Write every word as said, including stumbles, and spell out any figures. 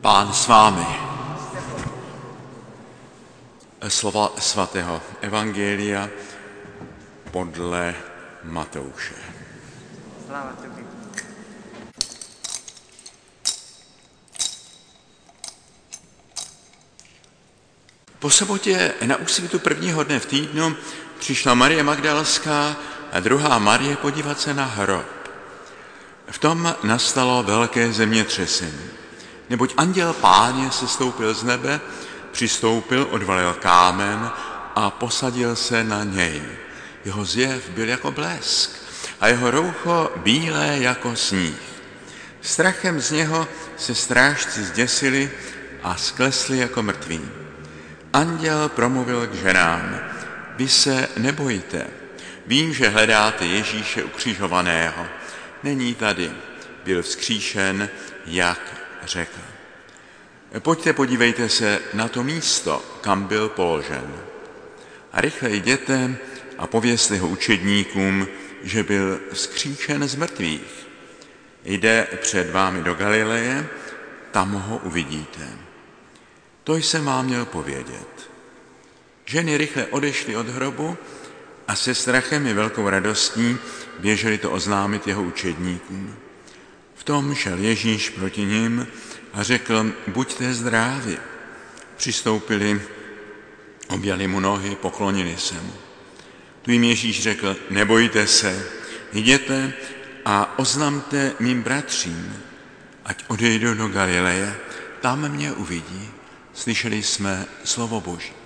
Pán s vámi. Slova svatého evangelia podle Matouše. Sláva tobě. Po sobotě na úsvitu prvního dne v týdnu přišla Marie Magdalská a druhá Marie podívat se na hrob. V tom nastalo velké zemětřesení, neboť anděl Páně sestoupil z nebe, přistoupil, odvalil kámen a posadil se na něj. Jeho zjev byl jako blesk a jeho roucho bílé jako sníh. Strachem z něho se strážci zděsili a sklesli jako mrtví. Anděl promluvil k ženám: vy se nebojte, vím, že hledáte Ježíše ukřižovaného. Není tady, byl vzkříšen, jak řekl. Pojďte, podívejte se na to místo, kam byl položen. A rychle jděte a povězte ho učedníkům, že byl vzkříšen z mrtvých. Jde před vámi do Galileje, tam ho uvidíte. To jsem vám měl povědět. Ženy rychle odešly od hrobu a se strachem i velkou radostí běželi to oznámit jeho učedníkům. V tom šel Ježíš proti nim a řekl: buďte zdraví. Přistoupili, objali mu nohy, poklonili se mu. Tu jim Ježíš řekl: nebojte se, jděte a oznamte mým bratřím, ať odejdou do Galileje, tam mě uvidí. Slyšeli jsme slovo Boží.